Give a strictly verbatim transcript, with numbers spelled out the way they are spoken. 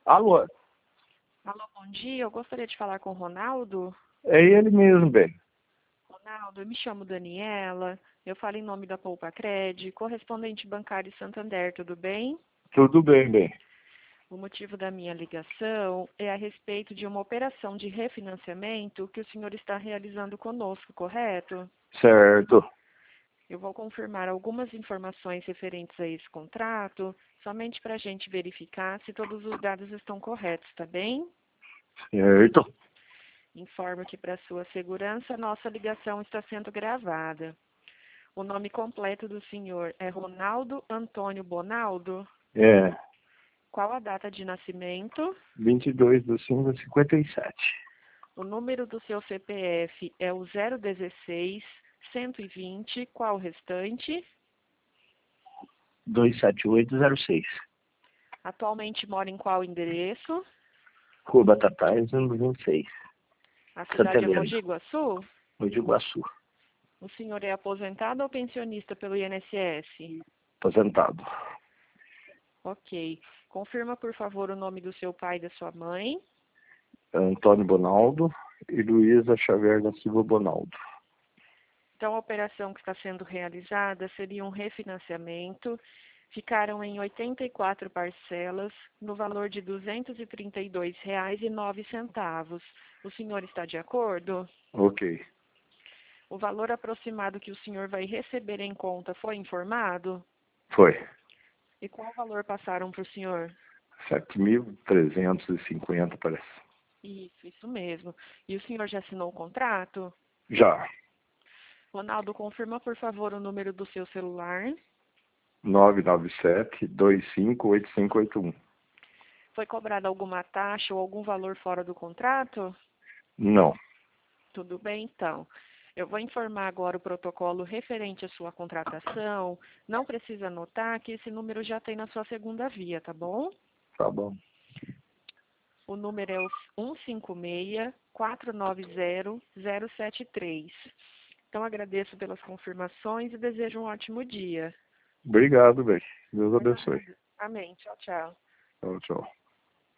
Alô? Alô, bom dia. Eu gostaria de falar com o Ronaldo. É ele mesmo, bem. Ronaldo, eu me chamo Daniela. Eu falo em nome da Poupa Cred, correspondente bancário Santander, tudo bem? Tudo bem, bem. O motivo da minha ligação é a respeito de uma operação de refinanciamento que o senhor está realizando conosco, correto? Certo. Eu vou confirmar algumas informações referentes a esse contrato, somente para a gente verificar se todos os dados estão corretos, tá bem? Certo. Informo que, para sua segurança, nossa ligação está sendo gravada. O nome completo do senhor é Ronaldo Antônio Bonaldo? É. Qual a data de nascimento? vinte e dois de cinco de cinquenta e sete. O número do seu C P F é o zero dezesseis, cento e vinte. Qual o restante? dois sete oito zero seis. Atualmente mora em qual endereço? Rua Batatais, número vinte e seis. A Santa cidade é Helena, Mogi Guaçu? Mogi de Iguaçu. O senhor é aposentado ou pensionista pelo I N S S? Aposentado. Ok. Confirma, por favor, o nome do seu pai e da sua mãe. Antônio Bonaldo e Luísa Xavier da Silva Bonaldo. Então, a operação que está sendo realizada seria um refinanciamento. Ficaram em oitenta e quatro parcelas, no valor de duzentos e trinta e dois reais e nove centavos. O senhor está de acordo? Ok. O valor aproximado que o senhor vai receber em conta foi informado? Foi. E qual valor passaram para o senhor? sete mil trezentos e cinquenta, parece. Isso, isso mesmo. E o senhor já assinou o contrato? Já. Ronaldo, confirma, por favor, o número do seu celular. nove nove sete, dois cinco, oito cinco oito um. Foi cobrada alguma taxa ou algum valor fora do contrato? Não. Tudo bem, então. Eu vou informar agora o protocolo referente à sua contratação. Não precisa anotar que esse número já tem na sua segunda via, tá bom? Tá bom. O número é o um cinco seis, quatro nove zero, zero sete três. Então, agradeço pelas confirmações e desejo um ótimo dia. Obrigado, bem. Deus Por abençoe. nada. Amém. Tchau, tchau. Tchau, tchau.